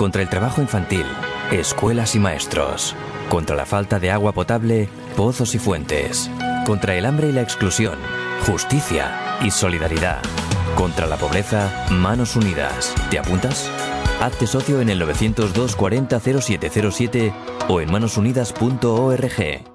contra el trabajo infantil, escuelas y maestros, contra la falta de agua potable, pozos y fuentes, contra el hambre y la exclusión, justicia y solidaridad, contra la pobreza, manos unidas. ¿Te apuntas? Hazte socio en el 902 40 0707 o en manosunidas.org.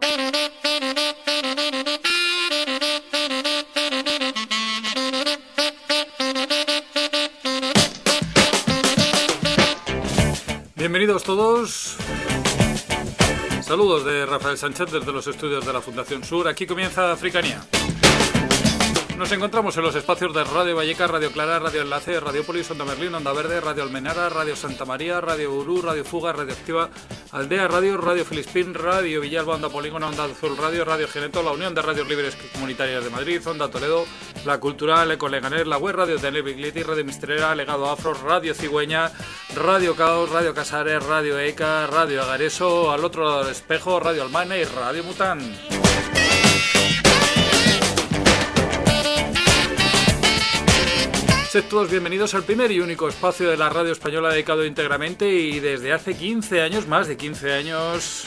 Bienvenidos todos. Saludos de Rafael Sánchez desde los estudios de la Fundación Sur. Aquí comienza Africanía. Nos encontramos en los espacios de Radio Vallecas, Radio Clara, Radio Enlace, Radiopolis, Onda Merlín, Onda Verde, Radio Almenara, Radio Santa María, Radio Urú, Radio Fuga, Radio Activa, Aldea Radio, Radio Filispín, Radio Villalba, Onda Polígono, Onda Azul Radio, Radio Geneto, la Unión de Radios Libres Comunitarias de Madrid, Onda Toledo, La Cultural, Eco Leganés, la web Radio de Nevigliti, Radio Mistrera, Legado Afro, Radio Cigüeña, Radio Caos, Radio Casares, Radio ECA, Radio Agareso, al otro lado del espejo, Radio Almana y Radio Mután. Sed todos bienvenidos al primer y único espacio de la radio española dedicado íntegramente y desde hace 15 años, más de 15 años,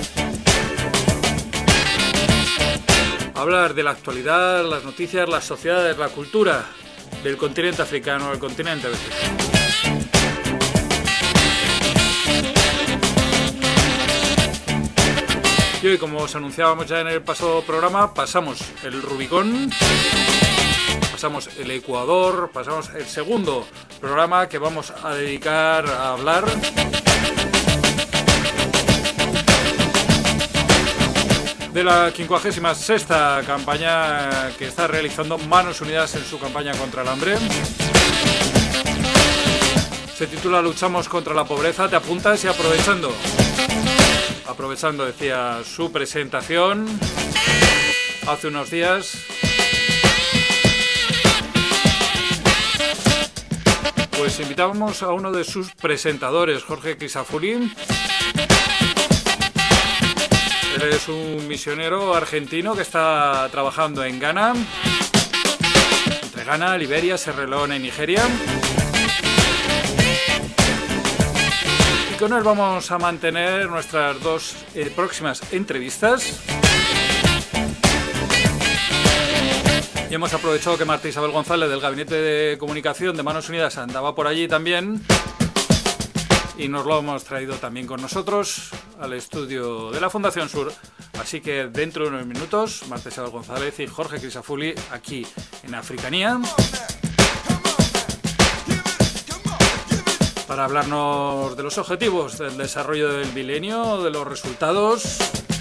a hablar de la actualidad, las noticias, las sociedades, la cultura del continente africano, del continente africano. Y hoy, como os anunciábamos ya en el pasado programa, pasamos el Rubicón, pasamos el Ecuador, pasamos el segundo programa que vamos a dedicar a hablar de la 56ª campaña que está realizando Manos Unidas en su campaña contra el hambre. Se titula Luchamos contra la pobreza. Te apuntas y aprovechando, decía, su presentación hace unos días, pues invitábamos a uno de sus presentadores, Jorge Crisafulli. Él es un misionero argentino que está trabajando en Ghana, entre Ghana, Liberia, Sierra Leona y Nigeria. Y con él vamos a mantener nuestras dos próximas entrevistas. Y hemos aprovechado que Marta Isabel González del Gabinete de Comunicación de Manos Unidas andaba por allí también y nos lo hemos traído también con nosotros al estudio de la Fundación Sur. Así que dentro de unos minutos, Marta Isabel González y Jorge Crisafulli aquí en Africanía para hablarnos de los objetivos del desarrollo del milenio, de los resultados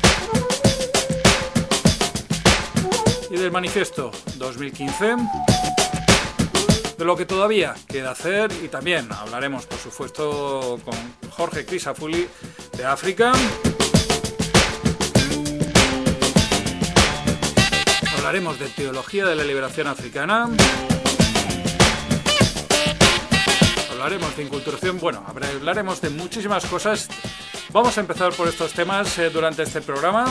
y del manifiesto 2015, de lo que todavía queda hacer, y también hablaremos, por supuesto, con Jorge Crisafulli de África. Hablaremos de teología de la liberación africana. Hablaremos de inculturación, bueno, hablaremos de muchísimas cosas. Vamos a empezar por estos temas durante este programa.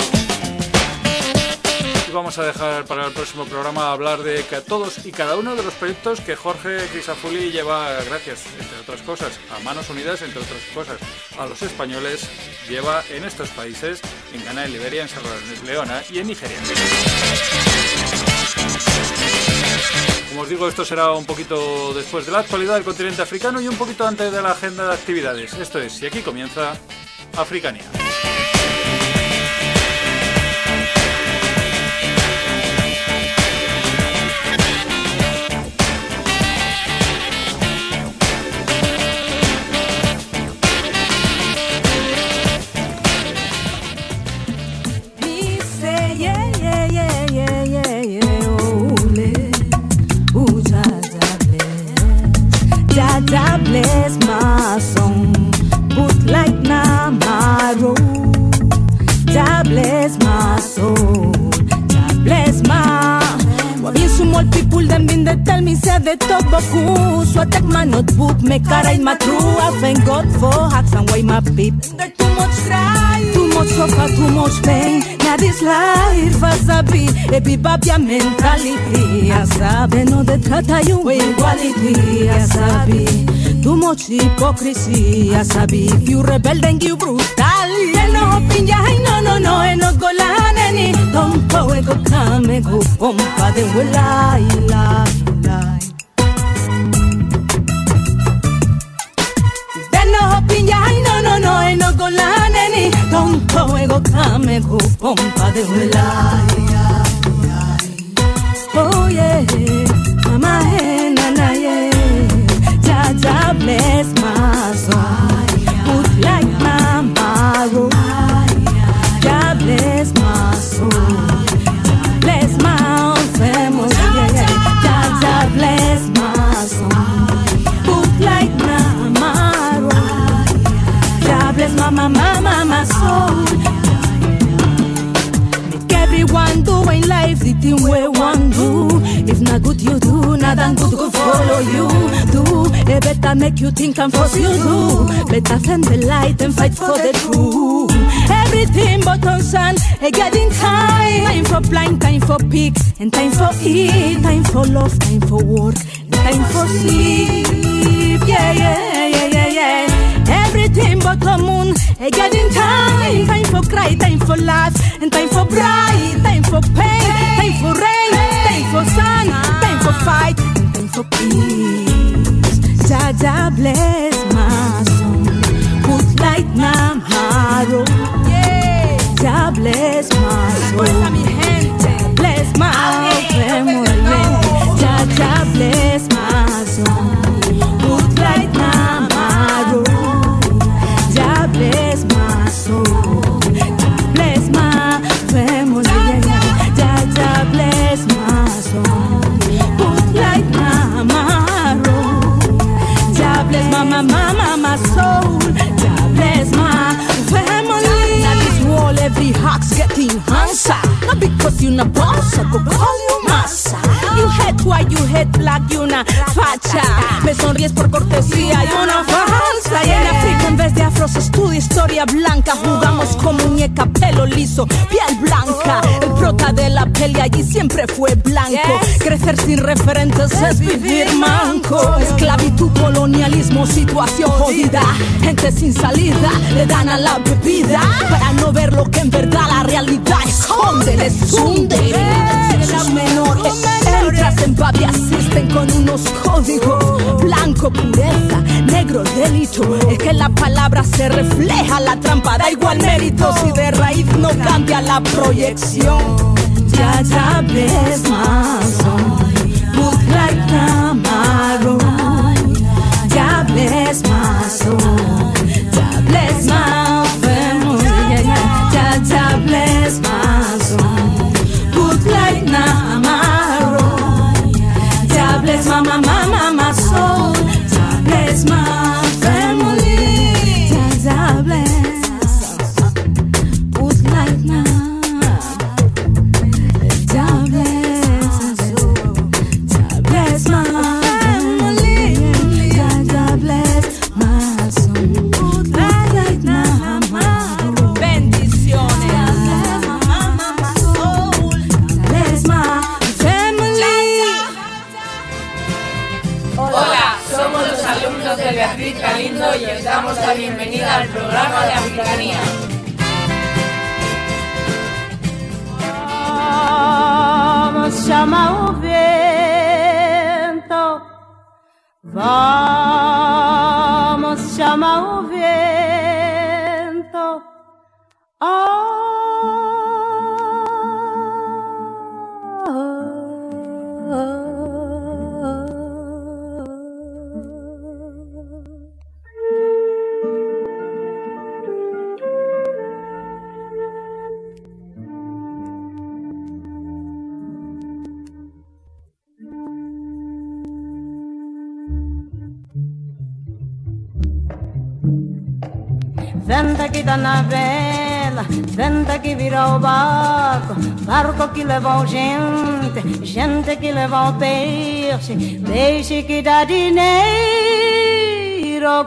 Y vamos a dejar para el próximo programa hablar de todos y cada uno de los proyectos que Jorge Crisafulli lleva, gracias, entre otras cosas, a Manos Unidas, entre otras cosas, a los españoles, lleva en estos países, en Ghana, en Liberia, en Sierra Leona y en Nigeria. Como os digo, esto será un poquito después de la actualidad del continente africano y un poquito antes de la agenda de actividades. Esto es, y aquí comienza Africanía. Jah bless my song, put like Namaro. Jah bless my soul, Jah bless my. What been small people them been they tell me say they talk baku. So I take my notebook, make I write my true. I thank God for hacks and why my people. They too much cry, too much suffer, too much pain. Now this life has a be a bibabia mentality. Asabe no de trata you equality. Asabe. too much hypocrisy. I sabi if you rebel then you brutal. You know pinja no no go laneni. Don't go e go come go pompa de lie. Then no pinja no go laneni. Don't go e go come go pompa de lie. Oh yeah, mama hey nana yeah. Jaja bless my soul, put like mama roll. God bless my soul, bless my family. Jaja bless my soul, put like mama roll. God bless my soul. Everyone doing life the thing we want do. If not good you do, nothing good go follow you. Do it better make you think and force you do. Better send the light and fight for the truth. Everything but on sun, getting time for blind, time for pigs, and time for eat, time for love, time for work, time for sleep. Yeah. Everything but the moon, getting time for cry, time for laugh, and time for bright, time for pain, time for rain, time for sun, time for fight, and time for peace. Jaja bless my soul, put light na haro. Jah bless my soul, bless my family. Jaja bless my soul, put light na haro. Bless my soul, bless my family. Jaja bless my soul, put like mama roll. Jah bless my soul, Jah bless my family. Now this wall every heart's getting answer. Not because you na boss, I go call you massa. You hate white, you hate black, you na facha. Me sonríes por cortesía y una falsa. Y en África en vez de afros estudia historia blanca. Jugamos con muñeca, pelo liso, piel blanca. El prota de la pelea allí siempre fue blanco. Crecer sin referentes es vivir manco. Esclavitud, colonialismo, situación jodida. Gente sin salida, le dan a la bebida. Para no ver lo que en verdad la realidad esconde, les hunde. Los menores entras en papi, asisten con unos códigos. Blanco, pureza, negro, delito. Es que la palabra se refleja, la trampa da igual mérito. Si de raíz no cambia la proyección. Jaja bless my soul, put like Tamaro. Jah bless my soul, Jah bless my family. Jaja bless my soul, put like Namaro. Jah bless my soul, Jah bless my family. Jah bless, put like Namaro. Jah bless, Jah bless my family. Jah bless my soul, put like Namaro. Bendiciones. Hola, somos los alumnos de Beatriz Galindo y os damos la bienvenida al programa de Africanía. Vamos chamar o vento, vamos chamar o vento. Venta que dá na vela, venta que vira o barco, barco que leva gente, gente que leva o peixe, peixe que dá dinheiro,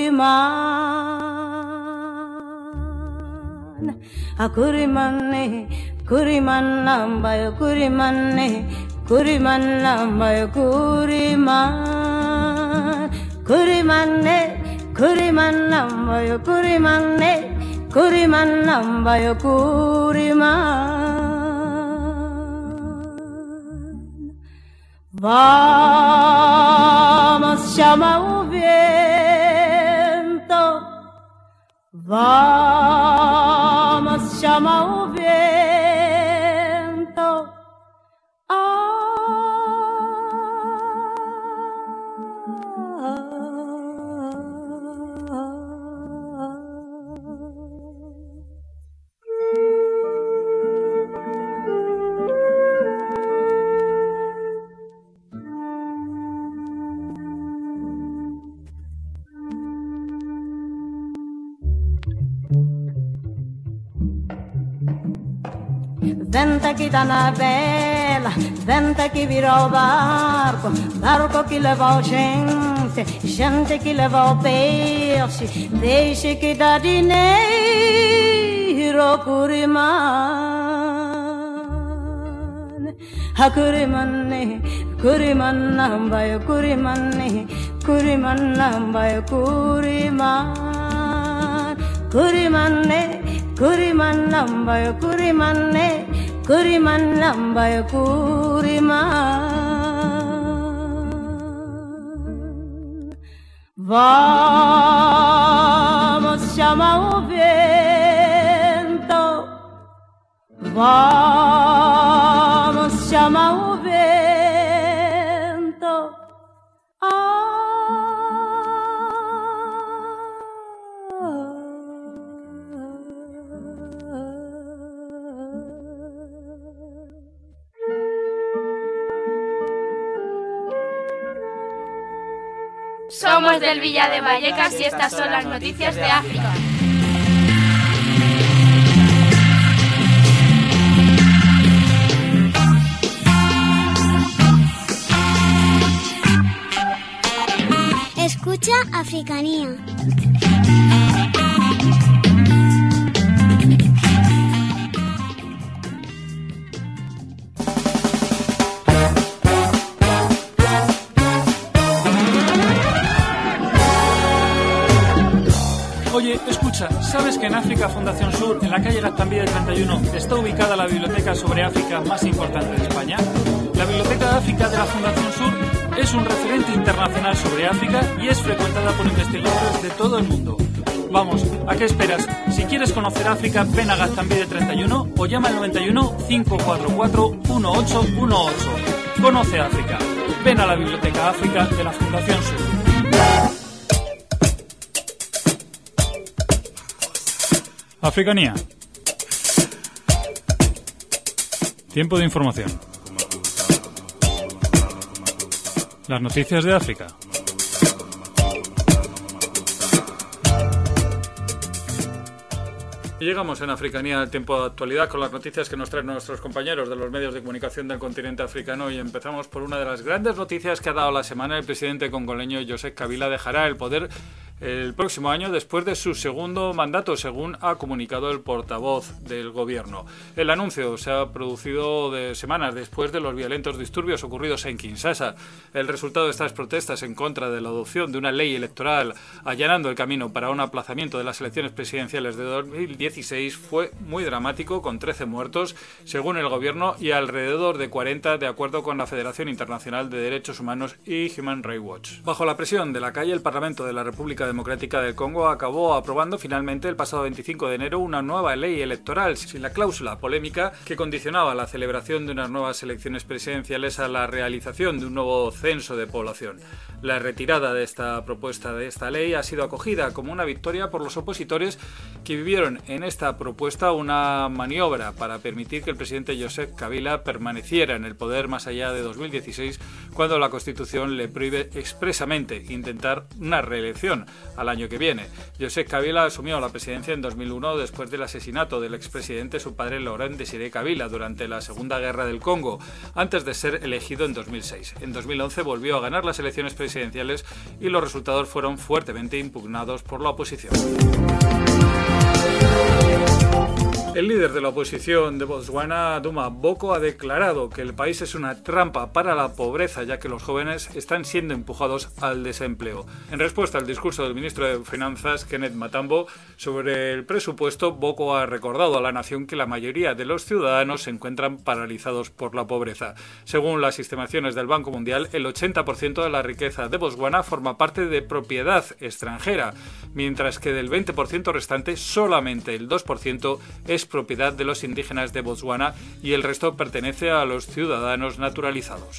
Curimane, a Curimane, Curimanamba, eu Curimane, Curimanamba, eu Curiman, Kurimane, kurimanambayo, kurimane, kurimanambayo, kuriman. Vamos, llama o viento, vamos, llama o viento. Venta que dá na vela, venta que vira o barco, barco que leva gente, gente que leva o peixe, peixe que dá dinheiro, Kuriman. Ha Kuriman, Kuriman nambayo, Kuriman, Kuriman nambayo, Kuriman. Kuriman, Kuriman nambayo, Kuriman, Kuriman nambayo, Kuriman. Vamos, llama o viento, vamos, llama o viento. Somos del Villa de Vallecas y estas son las noticias de África. Escucha Africanía. Oye, escucha, ¿sabes que en África Fundación Sur, en la calle Gaztambide 31, está ubicada la biblioteca sobre África más importante de España? La Biblioteca de África de la Fundación Sur es un referente internacional sobre África y es frecuentada por investigadores de todo el mundo. Vamos, ¿a qué esperas? Si quieres conocer África, ven a Gaztambide 31 o llama al 91 544 1818. Conoce África. Ven a la Biblioteca África de la Fundación Sur. Africanía. Tiempo de información. Las noticias de África. Y llegamos en Africanía al tiempo de actualidad con las noticias que nos traen nuestros compañeros de los medios de comunicación del continente africano, y empezamos por una de las grandes noticias que ha dado la semana. El presidente congoleño Joseph Kabila dejará el poder el próximo año después de su segundo mandato, según ha comunicado el portavoz del gobierno. El anuncio se ha producido semanas después de los violentos disturbios ocurridos en Kinshasa. El resultado de estas protestas en contra de la adopción de una ley electoral allanando el camino para un aplazamiento de las elecciones presidenciales de 2016 fue muy dramático, con 13 muertos, según el gobierno, y alrededor de 40 de acuerdo con la Federación Internacional de Derechos Humanos y Human Rights Watch. Bajo la presión de la calle, el Parlamento de la República Democrática del Congo acabó aprobando finalmente el pasado 25 de enero una nueva ley electoral sin la cláusula polémica que condicionaba la celebración de unas nuevas elecciones presidenciales a la realización de un nuevo censo de población. La retirada de esta propuesta de esta ley ha sido acogida como una victoria por los opositores, que vivieron en esta propuesta una maniobra para permitir que el presidente Joseph Kabila permaneciera en el poder más allá de 2016, cuando la Constitución le prohíbe expresamente intentar una reelección al año que viene. Joseph Kabila asumió la presidencia en 2001 después del asesinato del expresidente, su padre Laurent Désiré Kabila, durante la Segunda Guerra del Congo, antes de ser elegido en 2006. En 2011 volvió a ganar las elecciones presidenciales y los resultados fueron fuertemente impugnados por la oposición. El líder de la oposición de Botswana, Duma Boko, ha declarado que el país es una trampa para la pobreza, ya que los jóvenes están siendo empujados al desempleo. En respuesta al discurso del ministro de Finanzas, Kenneth Matambo, sobre el presupuesto, Boko ha recordado a la nación que la mayoría de los ciudadanos se encuentran paralizados por la pobreza. Según las estimaciones del Banco Mundial, el 80% de la riqueza de Botswana forma parte de propiedad extranjera, mientras que del 20% restante solamente el 2% es propiedad de los indígenas de Botswana y el resto pertenece a los ciudadanos naturalizados.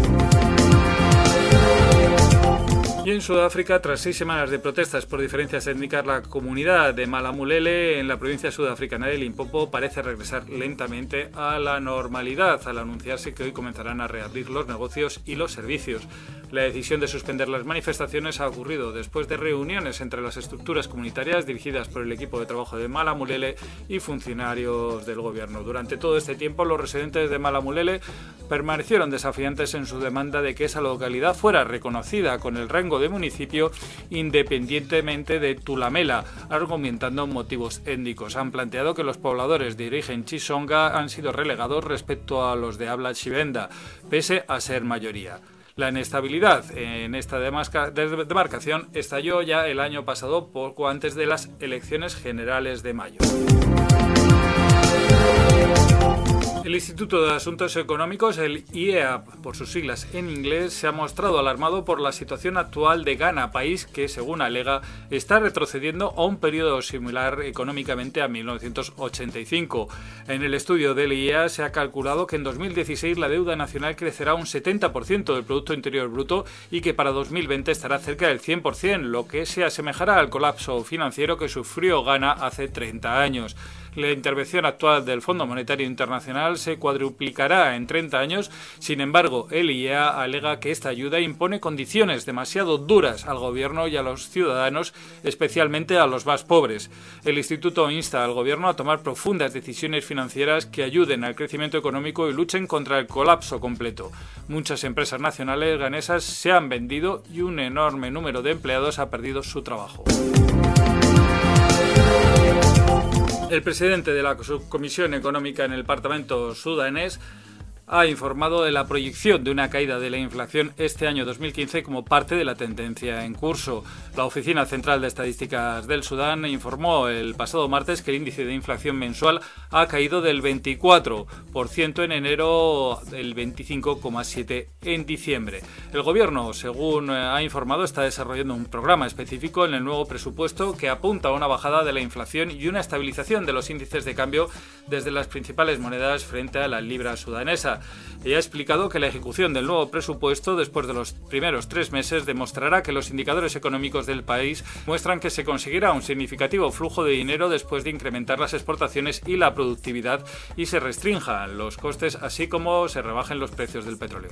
Y en Sudáfrica, tras 6 semanas de protestas por diferencias étnicas, la comunidad de Malamulele, en la provincia sudafricana de Limpopo, parece regresar lentamente a la normalidad, al anunciarse que hoy comenzarán a reabrir los negocios y los servicios. La decisión de suspender las manifestaciones ha ocurrido después de reuniones entre las estructuras comunitarias dirigidas por el equipo de trabajo de Malamulele y funcionarios del gobierno. Durante todo este tiempo, los residentes de Malamulele permanecieron desafiantes en su demanda de que esa localidad fuera reconocida con el rango de municipio independientemente de Tulamela, argumentando motivos étnicos. Han planteado que los pobladores de origen Chisonga han sido relegados respecto a los de habla chivenda, pese a ser mayoría. La inestabilidad en esta demarcación estalló ya el año pasado, poco antes de las elecciones generales de mayo. El Instituto de Asuntos Económicos, el IEA por sus siglas en inglés, se ha mostrado alarmado por la situación actual de Ghana, país que, según alega, está retrocediendo a un periodo similar económicamente a 1985. En el estudio del IEA se ha calculado que en 2016 la deuda nacional crecerá un 70% del Producto Interior Bruto y que para 2020 estará cerca del 100%, lo que se asemejará al colapso financiero que sufrió Ghana hace 30 años. La intervención actual del Fondo Monetario Internacional se cuadruplicará en 30 años. Sin embargo, el IEA alega que esta ayuda impone condiciones demasiado duras al gobierno y a los ciudadanos, especialmente a los más pobres. El instituto insta al gobierno a tomar profundas decisiones financieras que ayuden al crecimiento económico y luchen contra el colapso completo. Muchas empresas nacionales ganesas se han vendido y un enorme número de empleados ha perdido su trabajo. El presidente de la Subcomisión Económica en el Parlamento sudanés ha informado de la proyección de una caída de la inflación este año 2015 como parte de la tendencia en curso. La Oficina Central de Estadísticas del Sudán informó el pasado martes que el índice de inflación mensual ha caído del 24% en enero, del 25,7% en diciembre. El gobierno, según ha informado, está desarrollando un programa específico en el nuevo presupuesto que apunta a una bajada de la inflación y una estabilización de los índices de cambio desde las principales monedas frente a la libra sudanesa. Ella ha explicado que la ejecución del nuevo presupuesto después de los primeros 3 meses demostrará que los indicadores económicos del país muestran que se conseguirá un significativo flujo de dinero después de incrementar las exportaciones y la productividad y se restrinjan los costes, así como se rebajen los precios del petróleo.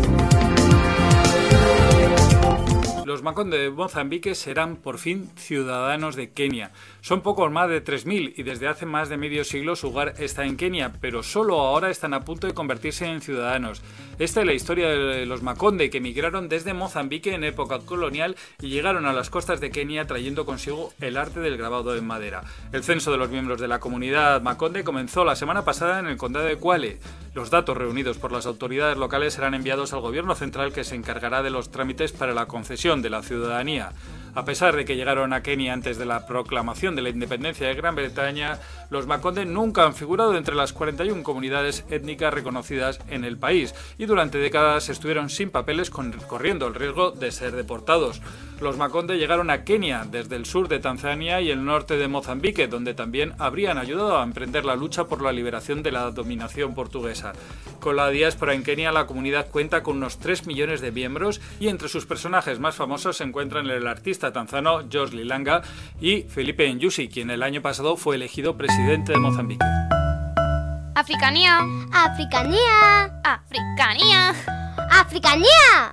Los Makonde de Mozambique serán por fin ciudadanos de Kenia. Son pocos más de 3.000 y desde hace más de medio siglo su hogar está en Kenia, pero solo ahora están a punto de convertirse en ciudadanos. Esta es la historia de los Makonde, que emigraron desde Mozambique en época colonial y llegaron a las costas de Kenia trayendo consigo el arte del grabado en madera. El censo de los miembros de la comunidad Makonde comenzó la semana pasada en el condado de Kwale. Los datos reunidos por las autoridades locales serán enviados al gobierno central, que se encargará de los trámites para la concesión de la ciudadanía. A pesar de que llegaron a Kenia antes de la proclamación de la independencia de Gran Bretaña, los Makonde nunca han figurado entre las 41 comunidades étnicas reconocidas en el país y durante décadas estuvieron sin papeles, corriendo el riesgo de ser deportados. Los Makonde llegaron a Kenia desde el sur de Tanzania y el norte de Mozambique, donde también habrían ayudado a emprender la lucha por la liberación de la dominación portuguesa. Con la diáspora en Kenia, la comunidad cuenta con unos 3 millones de miembros y entre sus personajes más famosos se encuentran el artista tanzano George Lilanga y Filipe Nyusi, quien el año pasado fue elegido presidente de Mozambique. Africanía. Africanía. Africanía. Africanía.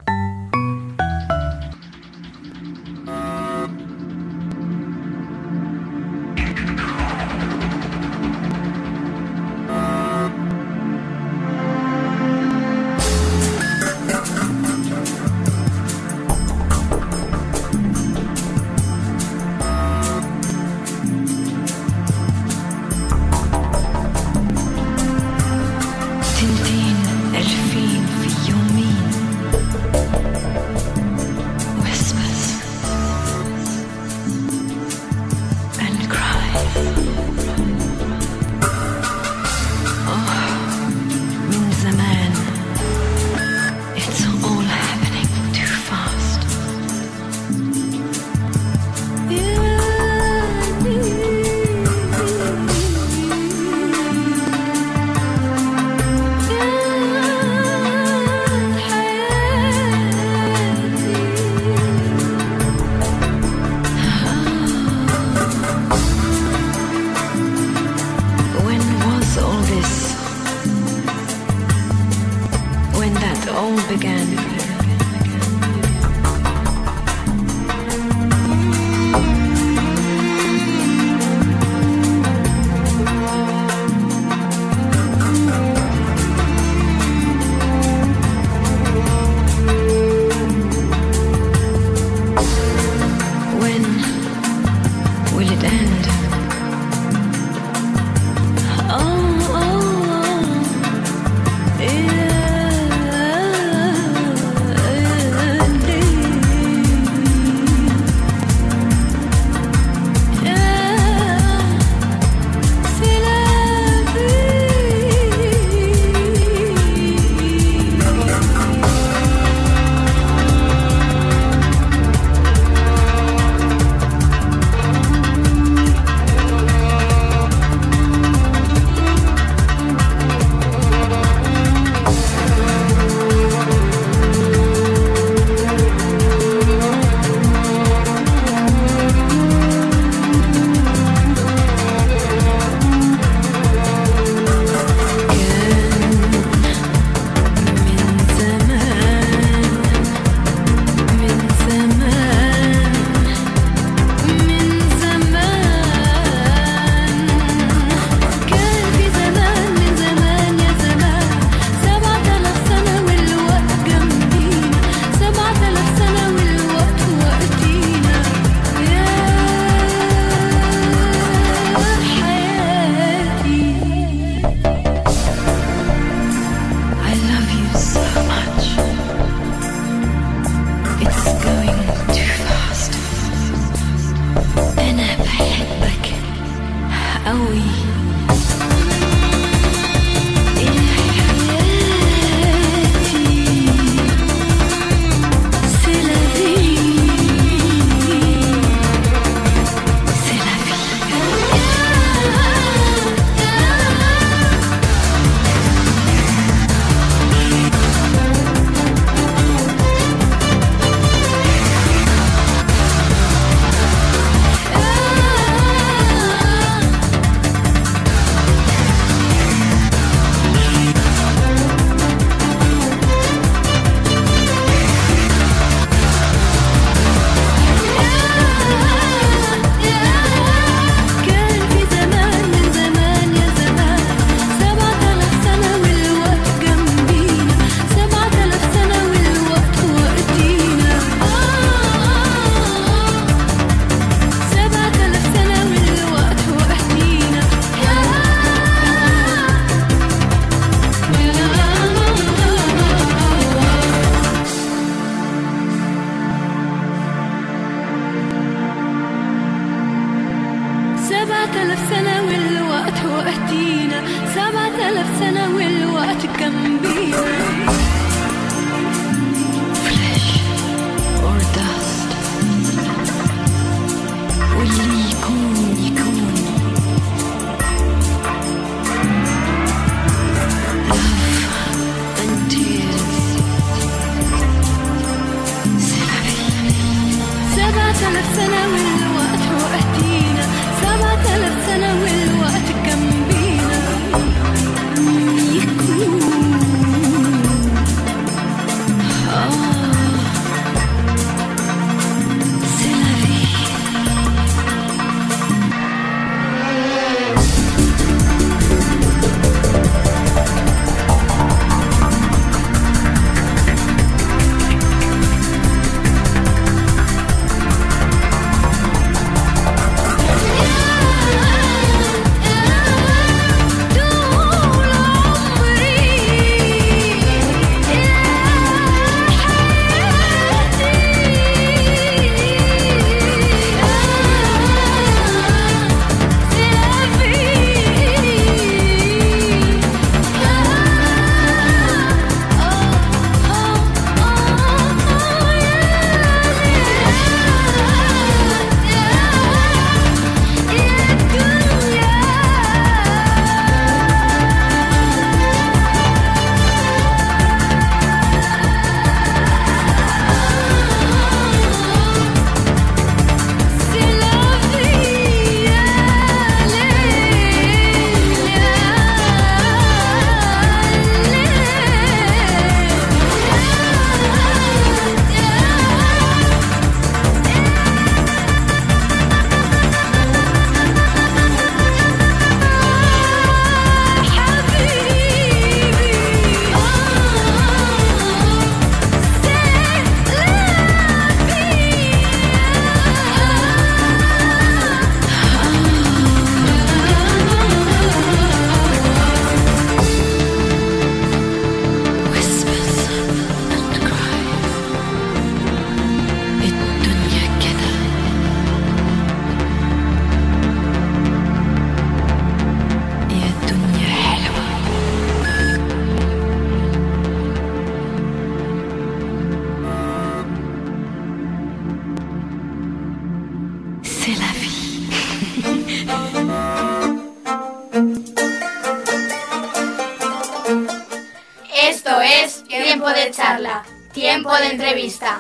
Esto es Tiempo de Charla, Tiempo de Entrevista.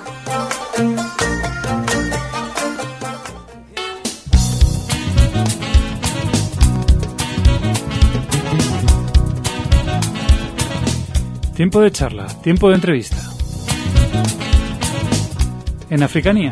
Tiempo de charla, tiempo de entrevista. En Africanía.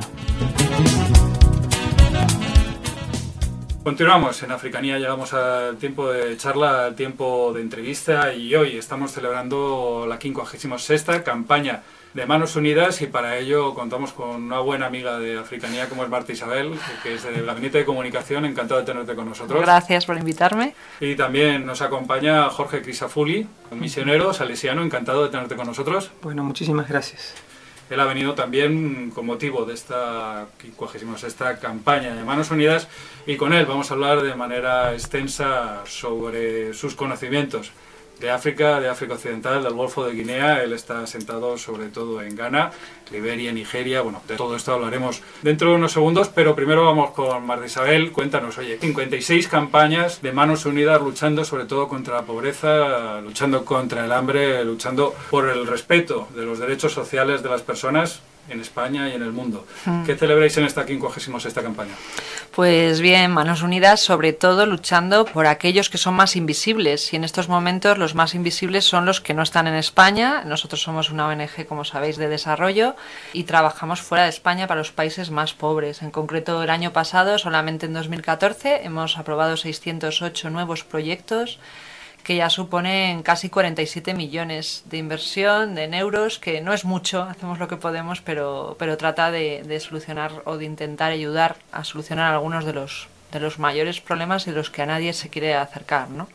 Continuamos en Africanía, llegamos al tiempo de charla, al tiempo de entrevista, y hoy estamos celebrando la 56ª campaña de Manos Unidas, y para ello contamos con una buena amiga de Africanía como es Marta Isabel, que es del Gabinete de Comunicación. Encantado de tenerte con nosotros. Gracias por invitarme. Y también nos acompaña Jorge Crisafulli, misionero salesiano. Encantado de tenerte con nosotros. Bueno, muchísimas gracias. Él ha venido también con motivo de esta 56ª campaña de Manos Unidas, y con él vamos a hablar de manera extensa sobre sus conocimientos de África Occidental, del Golfo de Guinea. Él está asentado sobre todo en Ghana, Liberia, Nigeria. Bueno, de todo esto hablaremos dentro de unos segundos, pero primero vamos con Marta Isabel. Cuéntanos, oye, 56 campañas de Manos Unidas luchando sobre todo contra la pobreza, luchando contra el hambre, luchando por el respeto de los derechos sociales de las personas en España y en el mundo. ¿Qué celebráis en esta 56ª campaña? Pues bien, Manos Unidas sobre todo luchando por aquellos que son más invisibles, y en estos momentos los más invisibles son los que no están en España. Nosotros somos una ONG, como sabéis, de desarrollo, y trabajamos fuera de España para los países más pobres. En concreto, el año pasado, solamente en 2014, hemos aprobado 608 nuevos proyectos que ya suponen casi 47 millones de inversión en euros, que no es mucho, hacemos lo que podemos, pero trata de solucionar o de intentar ayudar a solucionar algunos de los mayores problemas y de los que a nadie se quiere acercar, ¿no?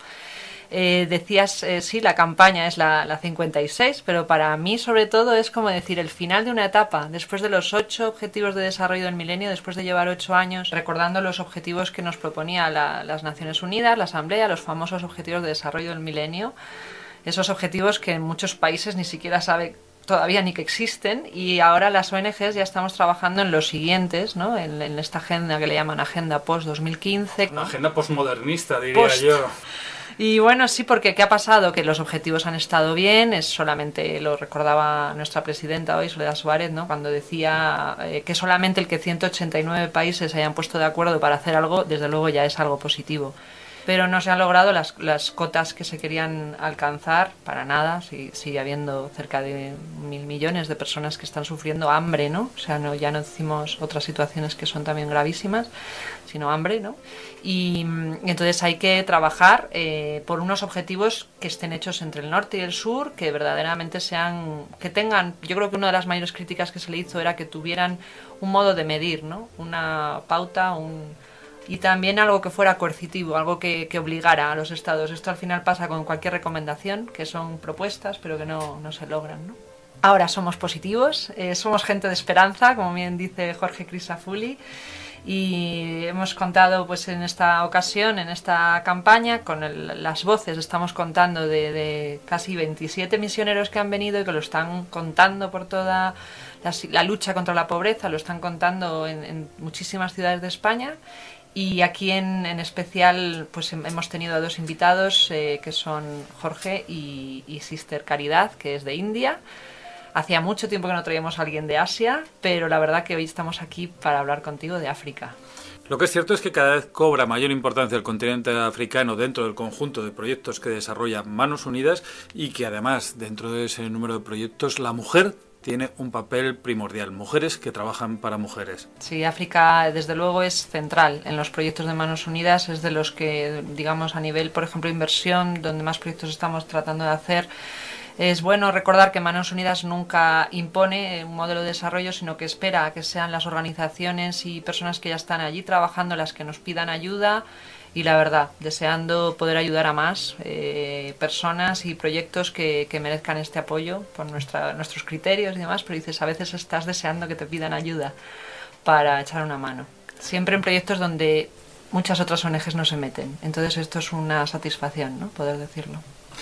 Decías, sí, la campaña es la 56, pero para mí sobre todo es como decir el final de una etapa, después de los 8 objetivos de desarrollo del milenio, después de llevar 8 años recordando los objetivos que nos proponía las Naciones Unidas, la Asamblea, los famosos objetivos de desarrollo del milenio, esos objetivos que en muchos países ni siquiera sabe todavía ni que existen, y ahora las ONGs ya estamos trabajando en los siguientes, ¿no? En esta agenda que le llaman Agenda Post-2015. Una agenda postmodernista, diría yo. Y bueno, sí, porque ¿qué ha pasado? Que los objetivos han estado bien, es solamente, lo recordaba nuestra presidenta hoy, Soledad Suárez, ¿no? Cuando decía que solamente el que 189 países se hayan puesto de acuerdo para hacer algo, desde luego ya es algo positivo. Pero no se han logrado las cotas que se querían alcanzar para nada. Sigue habiendo cerca de 1.000 millones de personas que están sufriendo hambre, ¿no? O sea, ya no decimos otras situaciones que son también gravísimas, sino hambre, ¿no? Y entonces hay que trabajar por unos objetivos que estén hechos entre el norte y el sur, que verdaderamente que tengan, yo creo que una de las mayores críticas que se le hizo era que tuvieran un modo de medir, ¿no? Una pauta, y también algo que fuera coercitivo, algo que obligara a los estados. Esto al final pasa con cualquier recomendación, que son propuestas, pero que no se logran, ¿no? Ahora somos positivos, somos gente de esperanza, como bien dice Jorge Crisafulli, y hemos contado pues en esta ocasión, en esta campaña, con las voces. Estamos contando de casi 27 misioneros que han venido y que lo están contando por toda la lucha contra la pobreza, lo están contando en muchísimas ciudades de España. Y aquí en especial pues hemos tenido a 2 invitados que son Jorge y Sister Caridad, que es de India. Hacía mucho tiempo que no traíamos a alguien de Asia, pero la verdad que hoy estamos aquí para hablar contigo de África. Lo que es cierto es que cada vez cobra mayor importancia el continente africano dentro del conjunto de proyectos que desarrolla Manos Unidas, y que además dentro de ese número de proyectos la mujer tiene un papel primordial, mujeres que trabajan para mujeres. Sí, África desde luego es central en los proyectos de Manos Unidas, es de los que, digamos, a nivel, por ejemplo, inversión, donde más proyectos estamos tratando de hacer. Es bueno recordar que Manos Unidas nunca impone un modelo de desarrollo, sino que espera a que sean las organizaciones y personas que ya están allí trabajando las que nos pidan ayuda. Y la verdad, deseando poder ayudar a más personas y proyectos que merezcan este apoyo por nuestros criterios y demás, pero dices, a veces estás deseando que te pidan ayuda para echar una mano. Siempre en proyectos donde muchas otras ONGs no se meten. Entonces esto es una satisfacción, ¿no? Poder decirlo.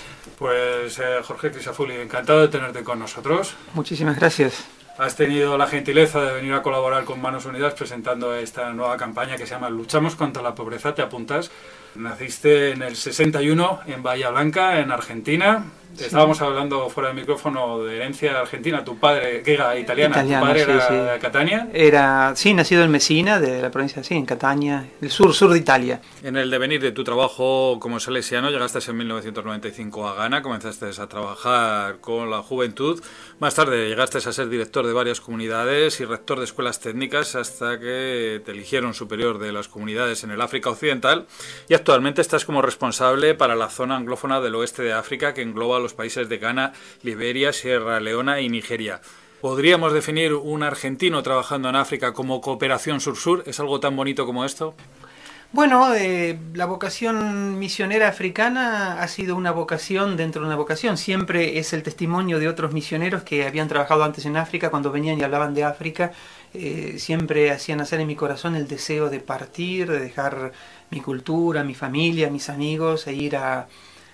Pues Jorge Crisafulli, encantado de tenerte con nosotros. Muchísimas gracias. Has tenido la gentileza de venir a colaborar con Manos Unidas presentando esta nueva campaña que se llama Luchamos contra la pobreza. ¿Te apuntas? Naciste en el 61 en Bahía Blanca, en Argentina. Sí. Estábamos hablando fuera del micrófono de herencia argentina. Tu padre, que era italiana, tu padre era de Catania. Sí, nacido en Messina, de la provincia, sí, en Catania, el sur de Italia. En el devenir de tu trabajo como salesiano, llegaste en 1995 a Ghana, comenzaste a trabajar con la juventud. Más tarde llegaste a ser director de varias comunidades y rector de escuelas técnicas hasta que te eligieron superior de las comunidades en el África Occidental, y actualmente estás como responsable para la zona anglófona del oeste de África, que engloba los países de Ghana, Liberia, Sierra Leona y Nigeria. ¿Podríamos definir un argentino trabajando en África como cooperación sur-sur? ¿Es algo tan bonito como esto? Bueno, la vocación misionera africana ha sido una vocación dentro de una vocación. Siempre es el testimonio de otros misioneros que habían trabajado antes en África, cuando venían y hablaban de África, siempre hacían nacer en mi corazón el deseo de partir, de dejar mi cultura, mi familia, mis amigos, e ir a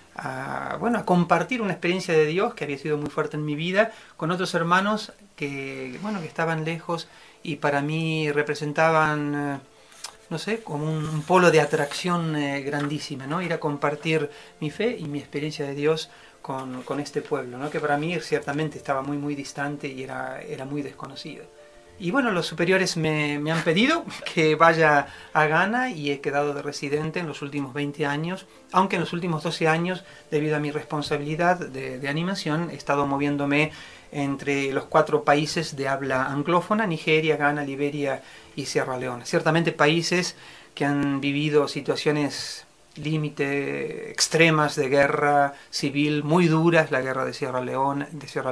compartir una experiencia de Dios que había sido muy fuerte en mi vida con otros hermanos que estaban lejos y para mí representaban, no sé, como un polo de atracción grandísima, ¿no? Ir a compartir mi fe y mi experiencia de Dios con este pueblo, ¿no? Que para mí ciertamente estaba muy, muy distante y era muy desconocido. Y bueno, los superiores me han pedido que vaya a Ghana y he quedado de residente en los últimos 20 años, aunque en los últimos 12 años, debido a mi responsabilidad de animación, he estado moviéndome entre los 4 países de habla anglófona: Nigeria, Ghana, Liberia y Sierra Leona. Ciertamente países que han vivido situaciones límite extremas de guerra civil muy duras, la guerra de Sierra Leona,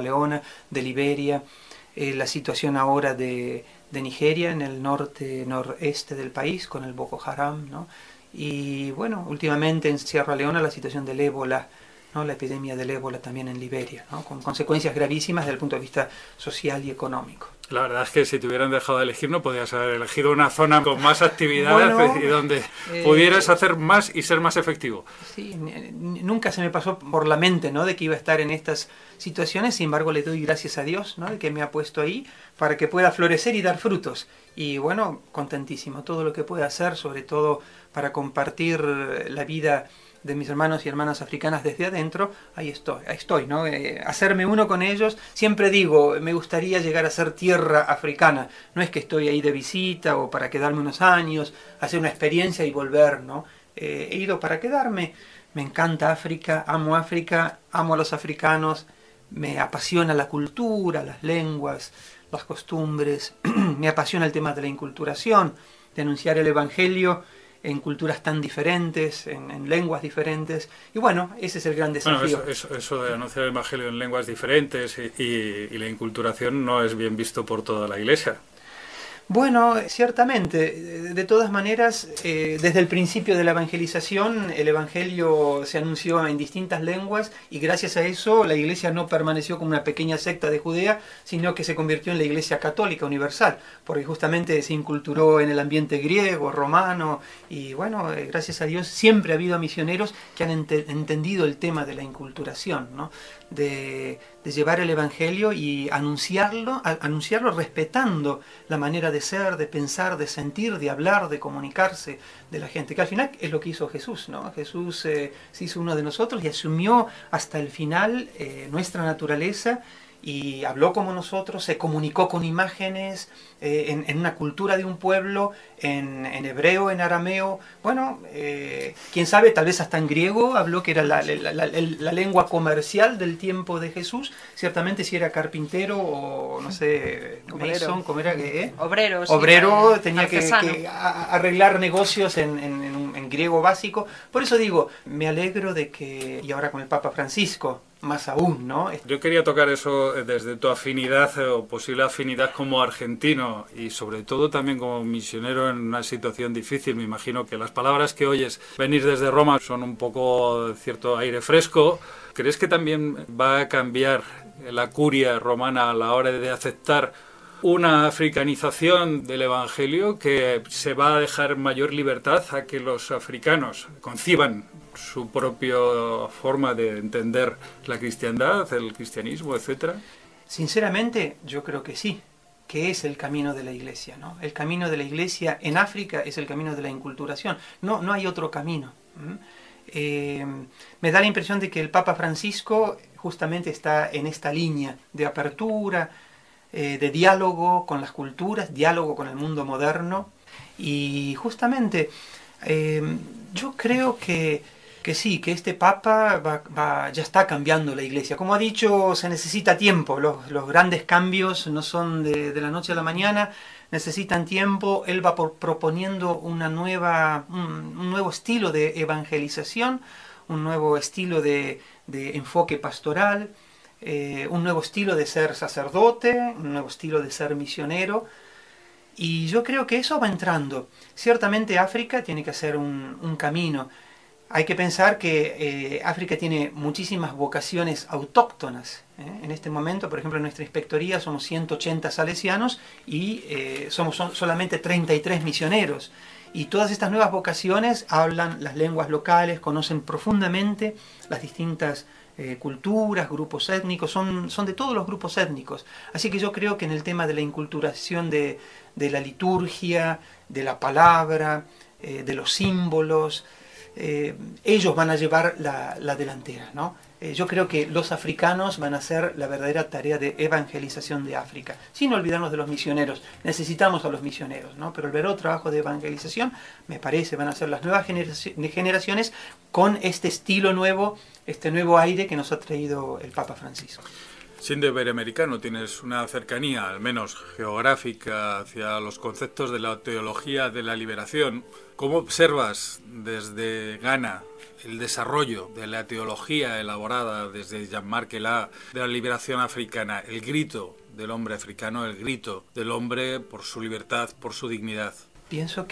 de Liberia, la situación ahora de Nigeria en el noreste del país con el Boko Haram, ¿no? Y bueno, últimamente en Sierra Leona la situación del ébola, ¿no? La epidemia del ébola también en Liberia, ¿no? Con consecuencias gravísimas desde el punto de vista social y económico. La verdad es que si te hubieran dejado de elegir no podías haber elegido una zona con más actividades y donde pudieras hacer más y ser más efectivo. Sí, nunca se me pasó por la mente, ¿no?, de que iba a estar en estas situaciones. Sin embargo, le doy gracias a Dios, ¿no?, de que me ha puesto ahí para que pueda florecer y dar frutos. Y bueno, contentísimo. Todo lo que pueda hacer, sobre todo para compartir la vida de mis hermanos y hermanas africanas desde adentro, ahí estoy, ¿no? Hacerme uno con ellos. Siempre digo, me gustaría llegar a ser tierra africana. No es que estoy ahí de visita o para quedarme unos años, hacer una experiencia y volver, ¿no? He ido para quedarme. Me encanta África, amo a los africanos, me apasiona la cultura, las lenguas, las costumbres, me apasiona el tema de la inculturación, de anunciar el Evangelio en culturas tan diferentes, en lenguas diferentes. Y bueno, ese es el gran desafío. Bueno, eso de anunciar el Evangelio en lenguas diferentes y la inculturación no es bien visto por toda la Iglesia. Bueno, ciertamente. De todas maneras, desde el principio de la evangelización, el Evangelio se anunció en distintas lenguas y gracias a eso la Iglesia no permaneció como una pequeña secta de Judea, sino que se convirtió en la Iglesia católica universal, porque justamente se inculturó en el ambiente griego, romano, y bueno, gracias a Dios siempre ha habido misioneros que han entendido el tema de la inculturación, ¿no? De llevar el Evangelio y anunciarlo respetando la manera de ser, de pensar, de sentir, de hablar, de comunicarse de la gente, que al final es lo que hizo Jesús, ¿no? Jesús se hizo uno de nosotros y asumió hasta el final nuestra naturaleza y habló como nosotros, se comunicó con imágenes, en una cultura de un pueblo, en hebreo, en arameo, bueno, quién sabe, tal vez hasta en griego habló, que era la lengua comercial del tiempo de Jesús. Ciertamente si era carpintero o no sé, mason, ¿cómo era? Obrero, sí, obrero, tenía que arreglar negocios en griego básico. Por eso digo, me alegro de que, y ahora con el Papa Francisco, más aún, ¿no? Yo quería tocar eso desde tu afinidad o posible afinidad como argentino y sobre todo también como misionero en una situación difícil. Me imagino que las palabras que oyes venir desde Roma son un poco cierto aire fresco. ¿Crees que también va a cambiar la curia romana a la hora de aceptar una africanización del Evangelio, que se va a dejar mayor libertad a que los africanos conciban su propia forma de entender la cristiandad, el cristianismo, etcétera? Sinceramente, yo creo que sí, que es el camino de la Iglesia, ¿no? El camino de la Iglesia en África es el camino de la inculturación. No hay otro camino. Me da la impresión de que el Papa Francisco justamente está en esta línea de apertura, de diálogo con las culturas, diálogo con el mundo moderno. Y justamente yo creo que sí, que este Papa ya está cambiando la Iglesia. Como ha dicho, se necesita tiempo. Los grandes cambios no son de la noche a la mañana, necesitan tiempo. Él va proponiendo un nuevo estilo de evangelización, un nuevo estilo de enfoque pastoral, un nuevo estilo de ser sacerdote, un nuevo estilo de ser misionero. Y yo creo que eso va entrando. Ciertamente África tiene que hacer un camino. Hay que pensar que África tiene muchísimas vocaciones autóctonas. En este momento, por ejemplo, en nuestra inspectoría somos 180 salesianos y somos solamente 33 misioneros. Y todas estas nuevas vocaciones hablan las lenguas locales, conocen profundamente las distintas culturas, grupos étnicos, son de todos los grupos étnicos. Así que yo creo que en el tema de la inculturación de la liturgia, de la palabra, de los símbolos, ellos van a llevar la delantera, ¿no? Yo creo que los africanos van a hacer la verdadera tarea de evangelización de África, sin olvidarnos de los misioneros. Necesitamos a los misioneros, ¿no? Pero el verdadero trabajo de evangelización, me parece, van a ser las nuevas generaciones con este estilo nuevo, este nuevo aire que nos ha traído el Papa Francisco. Siendo iberoamericano, tienes una cercanía, al menos geográfica, hacia los conceptos de la teología de la liberación. ¿Cómo observas desde Ghana el desarrollo de la teología elaborada desde Jean-Marc Ella de la liberación africana, el grito del hombre africano, el grito del hombre por su libertad, por su dignidad? Pienso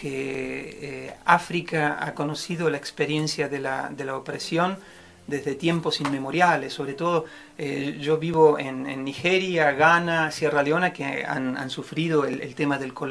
que África ha conocido la experiencia de la opresión desde tiempos inmemoriales. Sobre todo yo vivo en Nigeria, Ghana, Sierra Leona, que han sufrido el tema del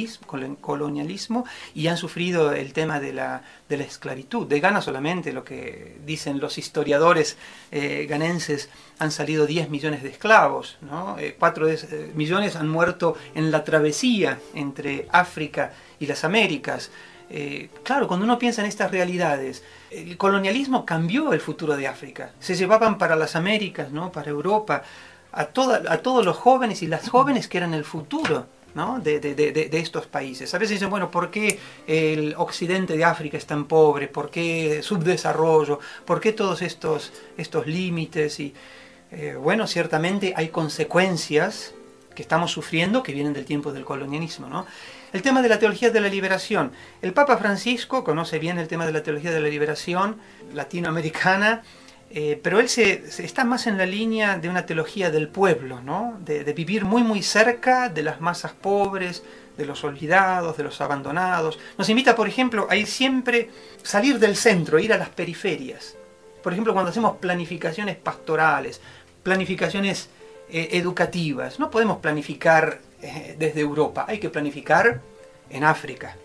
colonialismo y han sufrido el tema de la esclavitud. De Ghana solamente, lo que dicen los historiadores ghanenses, han salido 10 millones de esclavos, ¿no? 4 millones han muerto en la travesía entre África y las Américas. Claro, cuando uno piensa en estas realidades, el colonialismo cambió el futuro de África. Se llevaban para las Américas, ¿no? Para Europa, a todos los jóvenes y las jóvenes que eran el futuro, ¿no? de estos países. A veces dicen, bueno, ¿por qué el occidente de África es tan pobre? ¿Por qué subdesarrollo? ¿Por qué todos estos límites? Y bueno, ciertamente hay consecuencias que estamos sufriendo que vienen del tiempo del colonialismo, ¿no? El tema de la teología de la liberación. El Papa Francisco conoce bien el tema de la teología de la liberación latinoamericana, pero él está más en la línea de una teología del pueblo, ¿no? De vivir muy muy cerca de las masas pobres, de los olvidados, de los abandonados. Nos invita, por ejemplo, a ir siempre, salir del centro, ir a las periferias. Por ejemplo, cuando hacemos planificaciones pastorales, planificaciones educativas, no podemos planificar desde Europa, hay que planificar en África,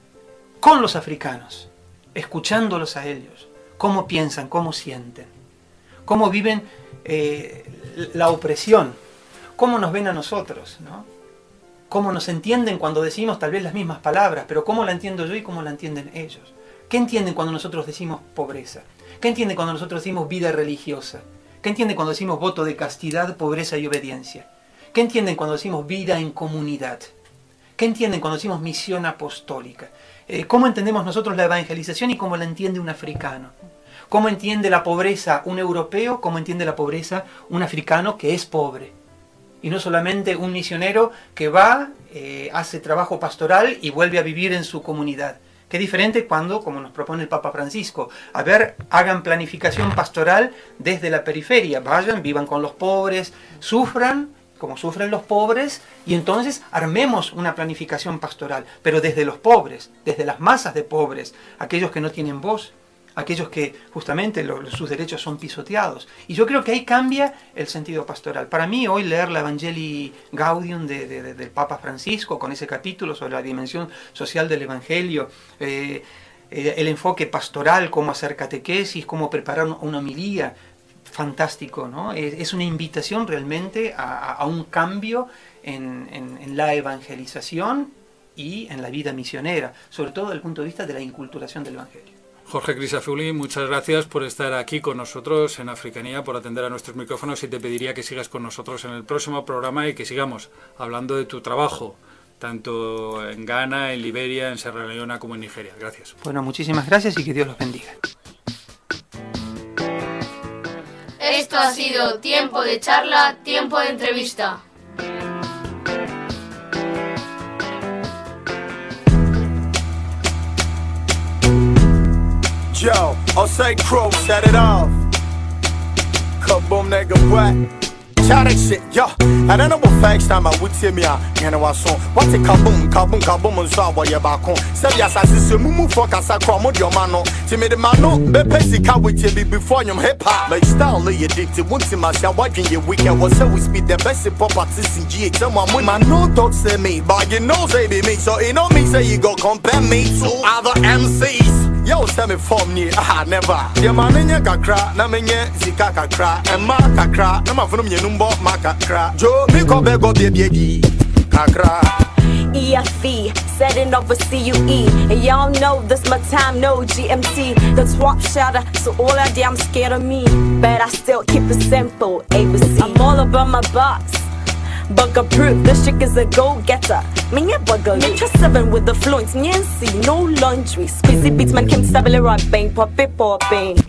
con los africanos, escuchándolos a ellos, cómo piensan, cómo sienten, cómo viven la opresión, cómo nos ven a nosotros, ¿no? Cómo nos entienden cuando decimos tal vez las mismas palabras, pero cómo la entiendo yo y cómo la entienden ellos. ¿Qué entienden cuando nosotros decimos pobreza? ¿Qué entienden cuando nosotros decimos vida religiosa? ¿Qué entienden cuando decimos voto de castidad, pobreza y obediencia? ¿Qué entienden cuando decimos vida en comunidad? ¿Qué entienden cuando decimos misión apostólica? ¿Cómo entendemos nosotros la evangelización y cómo la entiende un africano? ¿Cómo entiende la pobreza un europeo? ¿Cómo entiende la pobreza un africano que es pobre? Y no solamente un misionero que va, hace trabajo pastoral y vuelve a vivir en su comunidad. Qué diferente cuando, como nos propone el Papa Francisco, hagan planificación pastoral desde la periferia, vayan, vivan con los pobres, sufran como sufren los pobres, y entonces armemos una planificación pastoral, pero desde los pobres, desde las masas de pobres, aquellos que no tienen voz, aquellos que justamente sus derechos son pisoteados. Y yo creo que ahí cambia el sentido pastoral. Para mí hoy leer la Evangelii Gaudium del Papa Francisco, con ese capítulo sobre la dimensión social del Evangelio, el enfoque pastoral, cómo hacer catequesis, cómo preparar una homilía, fantástico, ¿no? Es una invitación realmente a un cambio en la evangelización y en la vida misionera, sobre todo desde el punto de vista de la inculturación del Evangelio. Jorge Crisafulli, muchas gracias por estar aquí con nosotros en Africanía, por atender a nuestros micrófonos, y te pediría que sigas con nosotros en el próximo programa y que sigamos hablando de tu trabajo, tanto en Ghana, en Liberia, en Sierra Leona como en Nigeria. Gracias. Bueno, muchísimas gracias y que Dios los bendiga. Esto ha sido Tiempo de Charla, Tiempo de Entrevista. Yo, I'll say Crow, set it off. Kaboom, nigga, what? Shout that shit, yo. And then I will fast time I would see me out. And I was on. What's it kaboom, kaboom, kaboom, and so what you're back on. Say, yes, I see you move for Casa Cromo, your mano. Timmy the mano, be pessy car with you before you hip hop. Like style, lay addicted. Once in my show, watching your weekend was so we speed the best pop artists in GH. Someone with my no thoughts say me, but you know, say be me. So, you know me, say you go compare me to other MCs. Yo, tell me from me, never. Your man in your kakra, na menye zika kakra, and ma kakra, na ma from your number, ma kakra. Joe, me go bego baby, kakra. EFE, setting over CUE. And y'all know this my time, no GMT. The twat shatter, so all that damn scared of me. But I still keep it simple, ABC. I'm all about my boss. Bugger proof, this chick is a go-getter. Me yeah bugger, me just 7 with the fluent. Nancy, no laundry. Squeezy beats, man, Kim Stabile right bang, pop it, popping.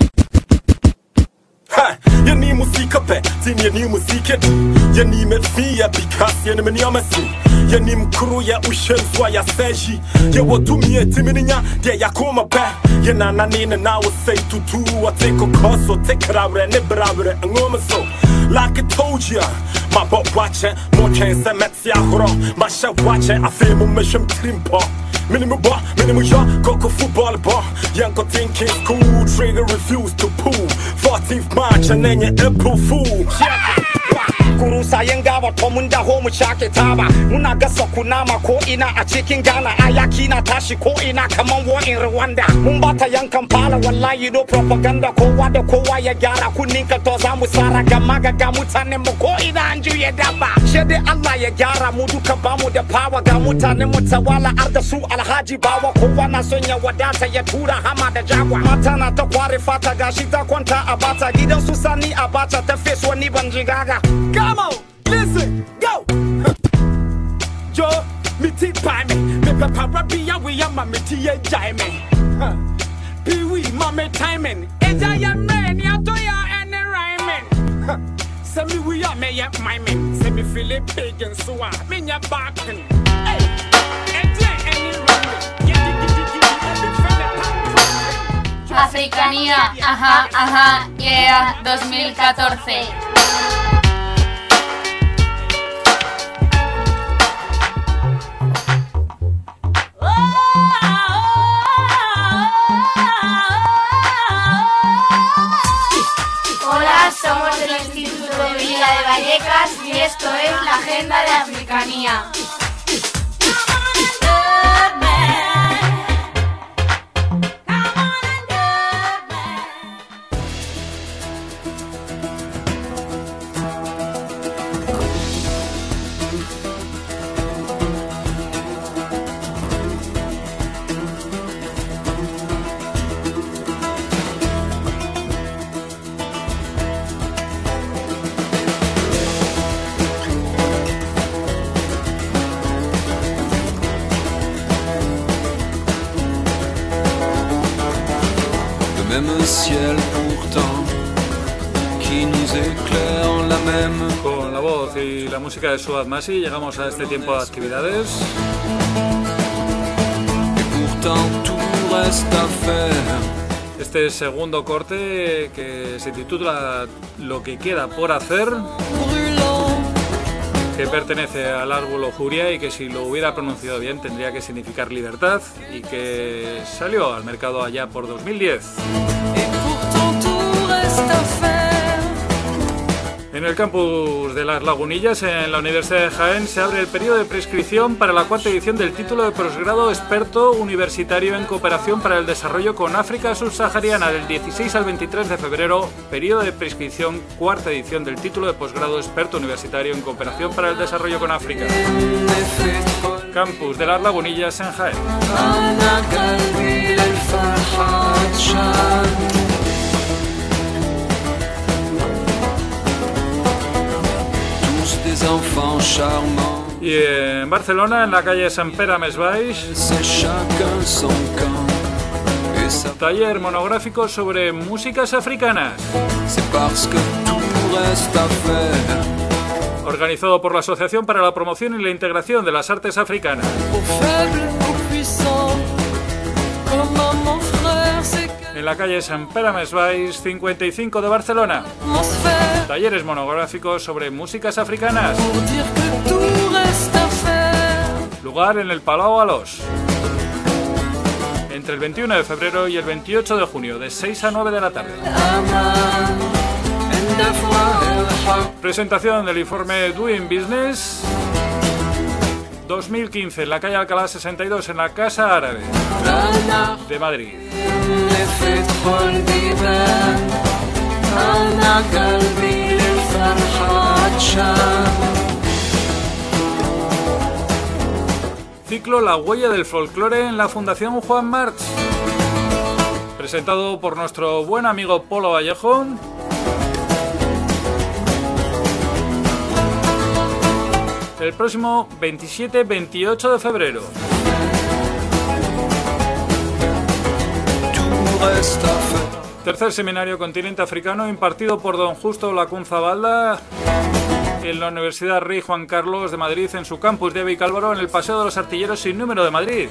Ha, you need music up, sing your new music. You need me fear because you need me on my scene. You need crew, ya ushen, so ya seji. You want to me a timininya, there ya come back. You na nina now say to do what take a course or take it out and never and woman so. Like I told ya, my butt watching, more chance I met ya wrong. My chef watching, I feel my mission trimpo. Minimum bar, minimum yacht, coco football bar. Young got thinking school, trigger refused to pull. 14th March and then you April Fool. Kurusa yengawa tomunda home chake taba. Munaga sokunama ko ina a chicken Ghana. Ayaki na tashi ko ina kaman war in Rwanda. Mumbata yang Kampala wallahi no propaganda. Ko wada ko waya gyara kuninka toza musara gamaga gamutane mo ko ina anju ya daba. Shede Allah ya gyara mu duka bamu da power ga mutane mutawala arda su alhaji bawa kowa na son ya wadata ya tura hama da jagwa. Mata na ta kware fata gashi ta kwanta a bata gidan su sani a bata ta face wani banjigaga. Come on, listen, go. Joe, me tea pie me papa rabia we am me tea jai me. Pee wee mama timing. Eja ya man ya to ya any rhyming. Send me we are me ya my man. Send me feel it big and so on. Me ya barking. Hey, eja any rhyming. Africanía, ajá, ajá, yeah, 2014. Hola, somos del Instituto de Villa de Vallecas y esto es la Agenda de Africanía. Ciel pourtant qui nous éclaire en la même. Con la voz y la música de Suad Masi llegamos a este tiempo de actividades. Et pourtant tout reste à faire. Este segundo corte que se titula Lo que queda por hacer, que pertenece al árbol Lujuria y que si lo hubiera pronunciado bien tendría que significar libertad y que salió al mercado allá por 2010. En el campus de Las Lagunillas, en la Universidad de Jaén, se abre el periodo de prescripción para la 4ª edición del título de posgrado experto universitario en cooperación para el desarrollo con África subsahariana, del 16 al 23 de febrero, periodo de prescripción, 4ª edición del título de posgrado experto universitario en cooperación para el desarrollo con África. Campus de Las Lagunillas en Jaén. Y en Barcelona, en la calle Sant Pere Més Baix, taller monográfico sobre músicas africanas, organizado por la Asociación para la Promoción y la Integración de las Artes Africanas. en la calle Sant Pere Més Valls 55 de Barcelona. Talleres monográficos sobre músicas africanas. Lugar en el Palau Alós. Entre el 21 de febrero y el 28 de junio, de 6 a 9 de la tarde. Presentación del informe Doing Business 2015 en la calle Alcalá 62 en la Casa Árabe de Madrid. Ciclo La Huella del Folclore en la Fundación Juan March, presentado por nuestro buen amigo Polo Vallejo. El próximo 27-28 de febrero. Tercer seminario continente africano impartido por don Justo Lacunza Balda en la Universidad Rey Juan Carlos de Madrid, en su campus de Vicálvaro, en el Paseo de los Artilleros sin número de Madrid.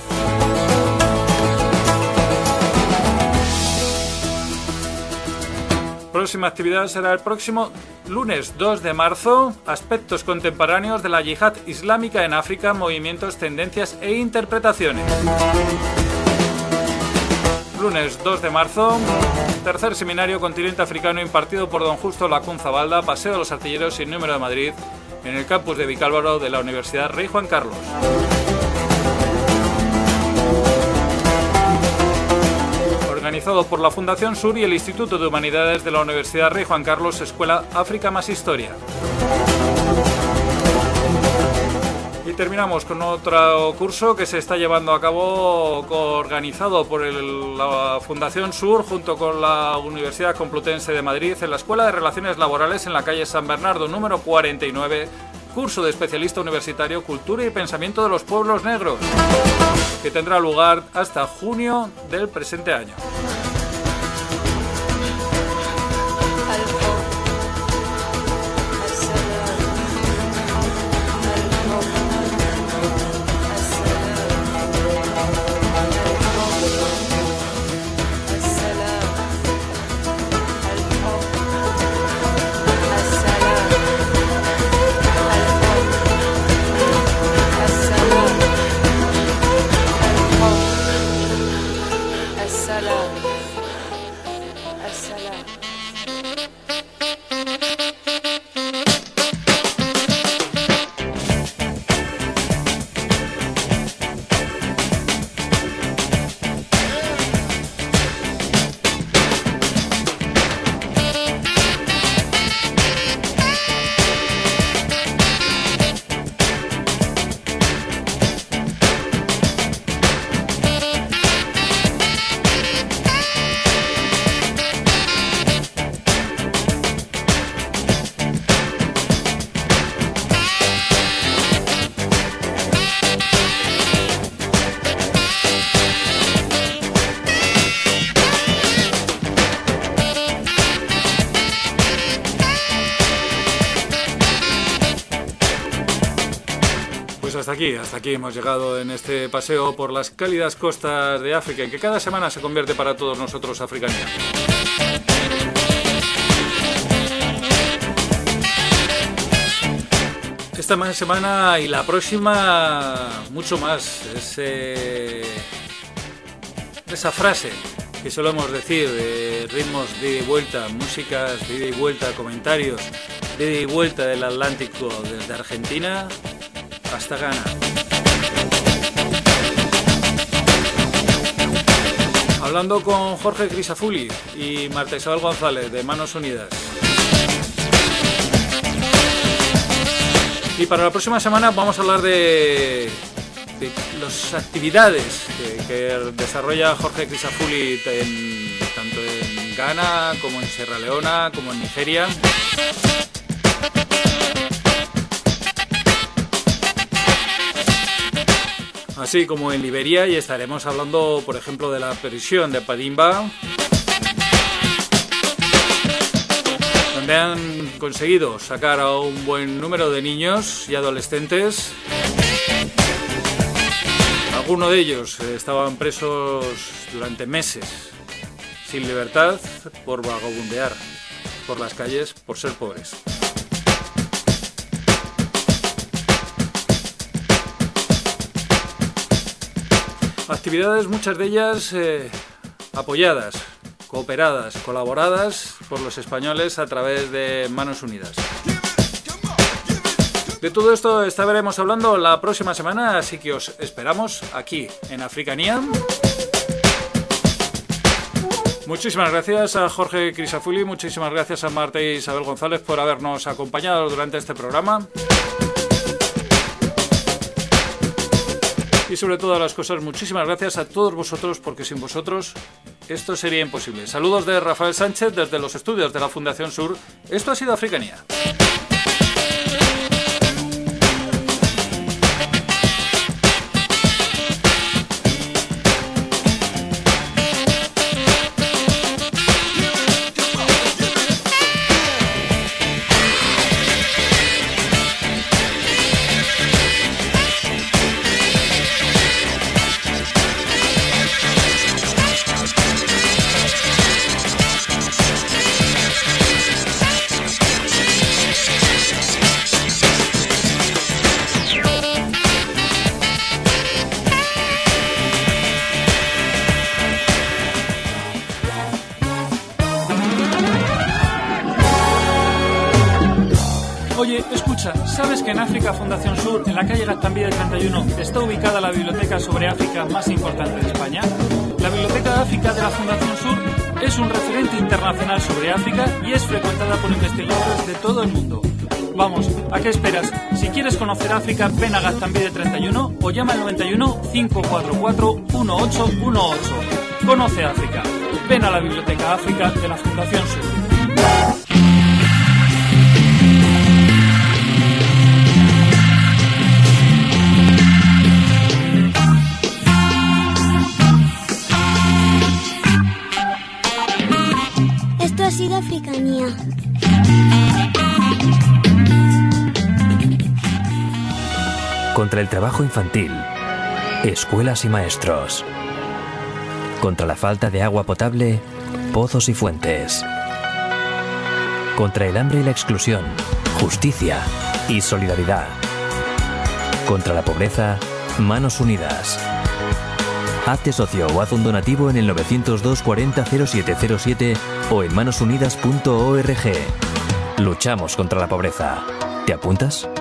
Próxima actividad será el próximo lunes 2 de marzo, aspectos contemporáneos de la yihad islámica en África, movimientos, tendencias e interpretaciones. Lunes 2 de marzo, tercer seminario continente africano impartido por don Justo Lacunza Balda, Paseo de los Artilleros sin número de Madrid, en el campus de Vicálvaro de la Universidad Rey Juan Carlos. Organizado por la Fundación Sur y el Instituto de Humanidades de la Universidad Rey Juan Carlos, Escuela África más Historia. Y terminamos con otro curso que se está llevando a cabo, organizado por la Fundación Sur junto con la Universidad Complutense de Madrid, en la Escuela de Relaciones Laborales en la calle San Bernardo número 49, curso de especialista universitario Cultura y Pensamiento de los Pueblos Negros, que tendrá lugar hasta junio del presente año. Hasta aquí hemos llegado en este paseo por las cálidas costas de África, en que cada semana se convierte para todos nosotros Africanía. Esta semana y la próxima mucho más. Esa frase que solemos decir de ritmos de ida y vuelta, músicas de ida y vuelta, comentarios de ida y vuelta del Atlántico desde Argentina hasta Ghana. Hablando con Jorge Crisafulli y Marta Isabel González de Manos Unidas. Y para la próxima semana vamos a hablar de las actividades que desarrolla Jorge Crisafulli tanto en Ghana como en Sierra Leona como en Nigeria. Así como en Liberia, y estaremos hablando, por ejemplo, de la prisión de Padimba, donde han conseguido sacar a un buen número de niños y adolescentes. Algunos de ellos estaban presos durante meses, sin libertad por vagabundear por las calles por ser pobres. Actividades, muchas de ellas apoyadas, cooperadas, colaboradas por los españoles a través de Manos Unidas. De todo esto estaremos hablando la próxima semana, así que os esperamos aquí en Africanía. Muchísimas gracias a Jorge Crisafulli, muchísimas gracias a Marta e Isabel González por habernos acompañado durante este programa. Y sobre todas las cosas, muchísimas gracias a todos vosotros, porque sin vosotros esto sería imposible. Saludos de Rafael Sánchez desde los estudios de la Fundación Sur. Esto ha sido Africanía. Oye, escucha, ¿sabes que en África Fundación Sur, en la calle Gaztambide 31, está ubicada la biblioteca sobre África más importante de España? La Biblioteca de África de la Fundación Sur es un referente internacional sobre África y es frecuentada por investigadores de todo el mundo. Vamos, ¿a qué esperas? Si quieres conocer África, ven a Gaztambide 31 o llama al 91 544 1818. Conoce África. Ven a la Biblioteca África de la Fundación Sur. Esto ha sido Africanía. Contra el trabajo infantil, escuelas y maestros. Contra la falta de agua potable, pozos y fuentes. Contra el hambre y la exclusión, justicia y solidaridad. Contra la pobreza, Manos Unidas. Hazte socio o haz un donativo en el 902 40 0707 o en manosunidas.org. Luchamos contra la pobreza. ¿Te apuntas?